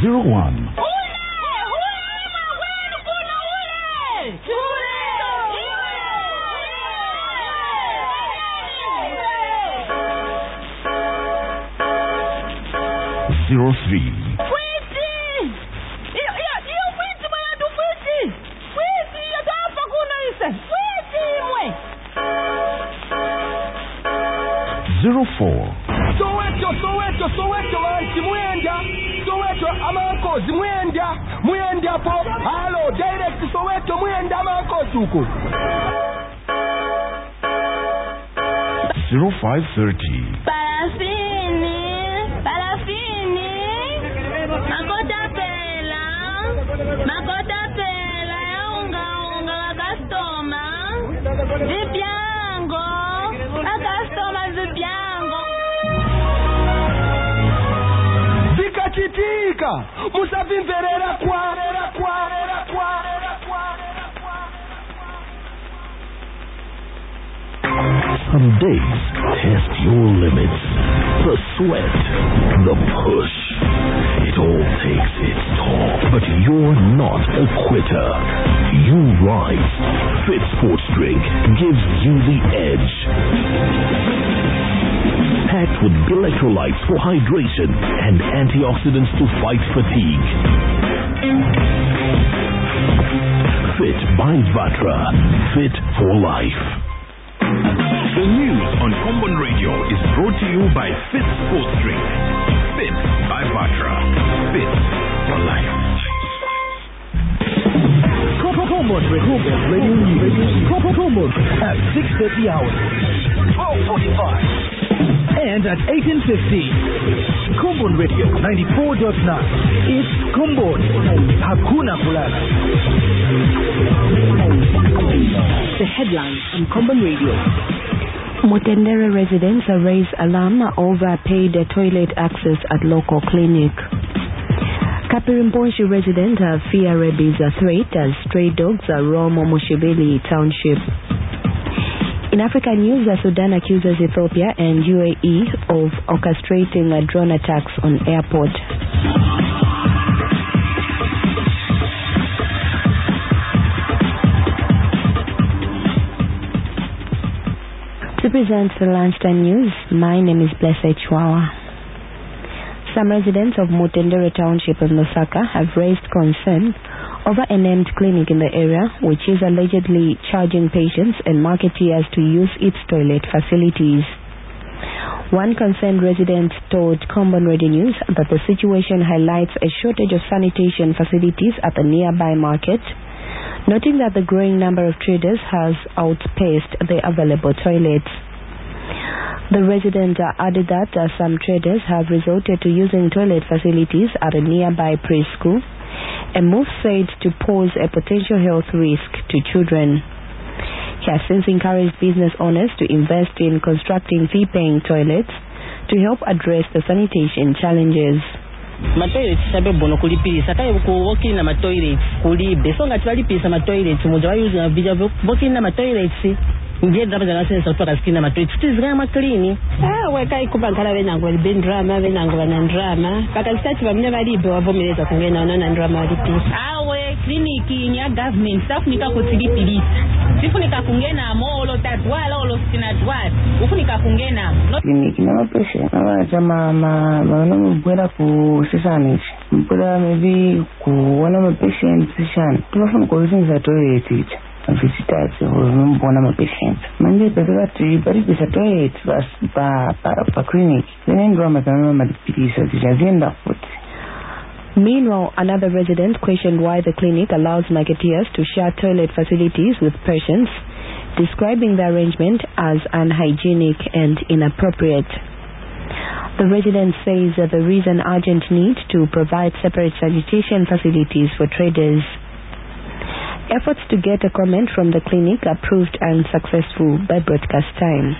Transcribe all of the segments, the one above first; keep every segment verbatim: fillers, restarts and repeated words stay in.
zero one. Zero three. Zero four. Soweto, Soweto, Soweto, anti Mwenda. Soweto, amanko, Mwenda. Mwenda po. Hello, direct Soweto, Mwenda, amanko, tuku. Zero five thirty. Parafini, parafini. Makota pela, makota pela, unga unga customer. Zipiango, a customer zipiango. Zikachitika, musavimverera kwarera kwarera kwarera kwarera kwarera. Some days test your limits. The sweat, the push, it all takes its toll. But you're not a quitter. You rise. Fit Sports Drink gives you the edge. Packed with electrolytes for hydration and antioxidants to fight fatigue. Fit by Vatra. Fit for life. The news on Common Radio is brought to you by Fit Sports Drink. Fit by Vatra. Fit for life. Common Radio News. Common at six thirty hours, twelve forty-five, and at eighteen fifty. Common Radio ninety-four point nine. It's Common. Hakuna Kulala. The headlines on Common Radio. Mutendere residents raise alarm over paid toilet access at local clinic. Kapirimponshi residents fear rabies threat as stray dogs roam Moshibeli township. In African news, Sudan accuses Ethiopia and U A E of orchestrating drone attacks on airport. To present the lunchtime news, my name is Blessed Chwawa. Some residents of Mutendere Township in Lusaka have raised concern over a named clinic in the area which is allegedly charging patients and marketeers to use its toilet facilities. One concerned resident told Common Radio News that the situation highlights a shortage of sanitation facilities at the nearby market, noting that the growing number of traders has outpaced the available toilets. The resident uh, added that uh, some traders have resorted to using toilet facilities at a nearby preschool, a move said to pose a potential health risk to children. He has since encouraged business owners to invest in constructing fee-paying toilets to help address the sanitation challenges. Ma toilets sabe bono kulipisa kaya ku walking na ma toilets kulibe so ngati balipisa ma toilets muja wa use na bija walking na ma toilets nje ndaba za sense kutoka skina ma toilets tizira ma clean ah we kai kubangala benango bali drama benango bana drama bakasitati bamnya balibe wavomereza kungena nona drama walipisa awe kliniki ni ya government staff nika kutigipilisa sifunika kungena molo tatwala olo sinatwala ufunika kungena kliniki na mapeshe na chama ma bana mbwera ku sesani mbwera maybe kuona ma patients sesani tubafuna kuzinza toilet ichi visitors mbona ma patients manje pekati bari bisa toilet bas pa pa clinic then drama kama madipilisa zijazienda futi. Meanwhile, another resident questioned why the clinic allows marketeers to share toilet facilities with patients, describing the arrangement as unhygienic and inappropriate. The resident says that there is an urgent need to provide separate sanitation facilities for traders. Efforts to get a comment from the clinic are proved unsuccessful by broadcast time.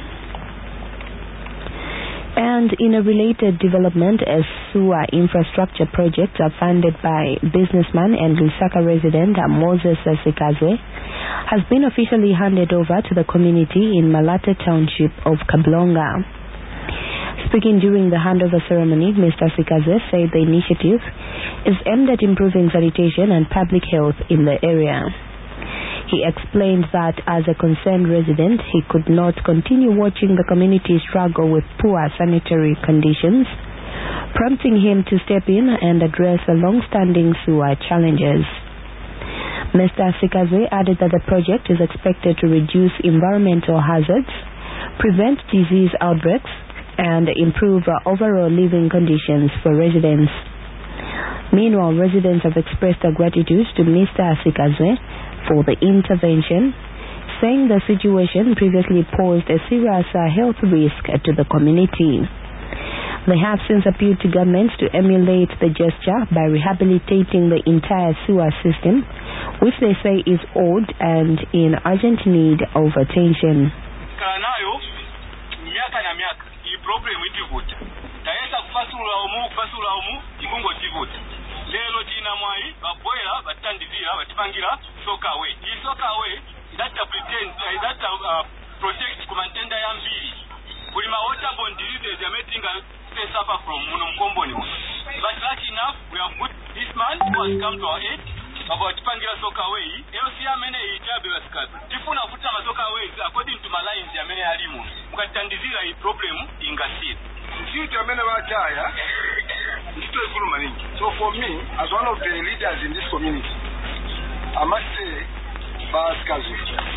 And in a related development, a sewer infrastructure project funded by businessman and Lusaka resident Moses Sikaze has been officially handed over to the community in Malate Township of Kablonga. Speaking during the handover ceremony, Mister Sikaze said the initiative is aimed at improving sanitation and public health in the area. He explained that as a concerned resident, he could not continue watching the community struggle with poor sanitary conditions, prompting him to step in and address the long-standing sewer challenges. Mister Sikazwe added that the project is expected to reduce environmental hazards, prevent disease outbreaks, and improve overall living conditions for residents. Meanwhile, residents have expressed their gratitude to Mister Sikazwe for the intervention, saying the situation previously posed a serious uh, health risk to the community. They have since appealed to governments to emulate the gesture by rehabilitating the entire sewer system, which they say is old and in urgent need of attention. Lero tina mwai baboya batandizira batipangira soka we I soka we that pretend that uh, project kumantenda ya mbili kulima waterborne diseases ya metinga stay suffer from muno mkomboni but lucky enough we have put this man who has come to our aid about pangira soka we eo siya mene ijabe waskazi tifuna futa masoka we according to my lines ya mene alimu mukatandizira I problem ingasiri sisi ya mene wataya. So for me, as one of the leaders in this community, I must say, Baskazu.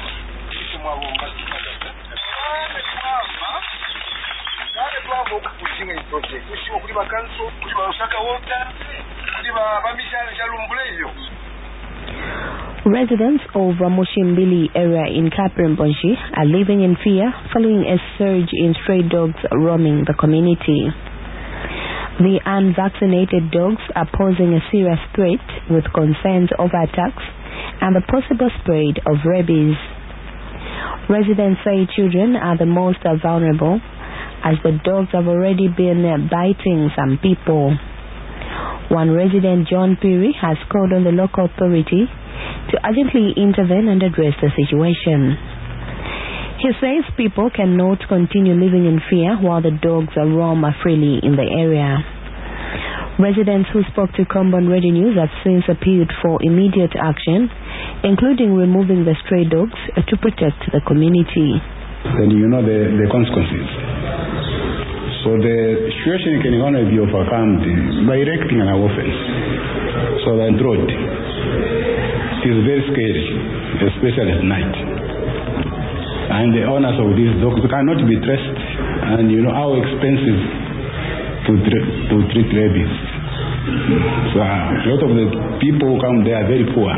Residents of Mushimbili area in Kaprimbonji are living in fear following a surge in stray dogs roaming the community. The unvaccinated dogs are posing a serious threat with concerns over attacks and the possible spread of rabies. Residents say children are the most vulnerable as the dogs have already been biting some people. One resident, John Piri, has called on the local authority to urgently intervene and address the situation. He says people cannot continue living in fear while the dogs roam freely in the area. Residents who spoke to Combon Radio News have since appealed for immediate action, including removing the stray dogs to protect the community. Then you know the, the consequences. So the situation can only be overcome by erecting an offense. So the road is very scary, especially at night. And the owners of these dogs cannot be traced, and you know how expensive to, tra- to treat rabies. So uh, a lot of the people who come there are very poor.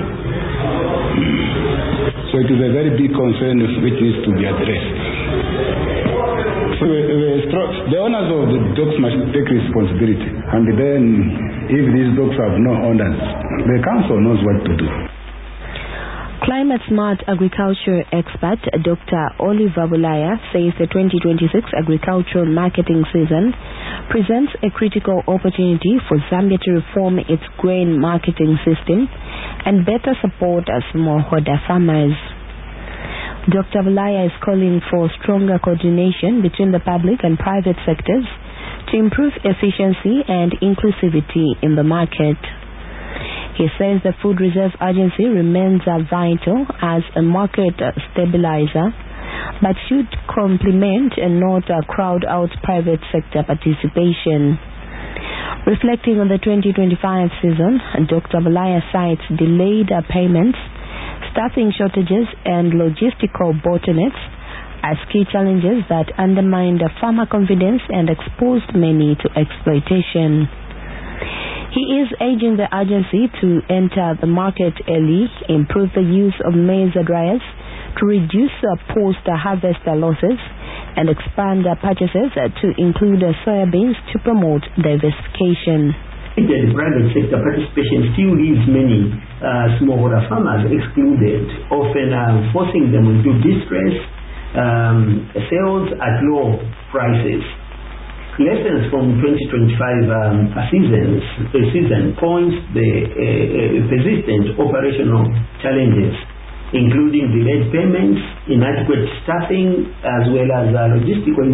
So it is a very big concern which needs to be addressed. So the, the, the owners of the dogs must take responsibility, and then if these dogs have no owners, the council knows what to do. Climate Smart Agriculture expert Doctor Oliver Bulaya says the twenty twenty-six agricultural marketing season presents a critical opportunity for Zambia to reform its grain marketing system and better support smallholder farmers. Doctor Bulaya is calling for stronger coordination between the public and private sectors to improve efficiency and inclusivity in the market. He says the Food Reserve Agency remains vital as a market stabilizer, but should complement and not crowd out private sector participation. Reflecting on the twenty twenty-five season, Doctor Bulaya cites delayed payments, staffing shortages, and logistical bottlenecks as key challenges that undermined farmer confidence and exposed many to exploitation. He is urging the agency to enter the market early, improve the use of maize dryers to reduce post-harvest losses, and expand purchases to include soybeans to promote diversification. The private sector participation still leaves many uh, smallholder farmers excluded, often uh, forcing them into distress, um, sales at low prices. Lessons from twenty twenty-five um, seasons, uh, season points the uh, uh, persistent operational challenges, including delayed payments, inadequate staffing, as well as uh, logistical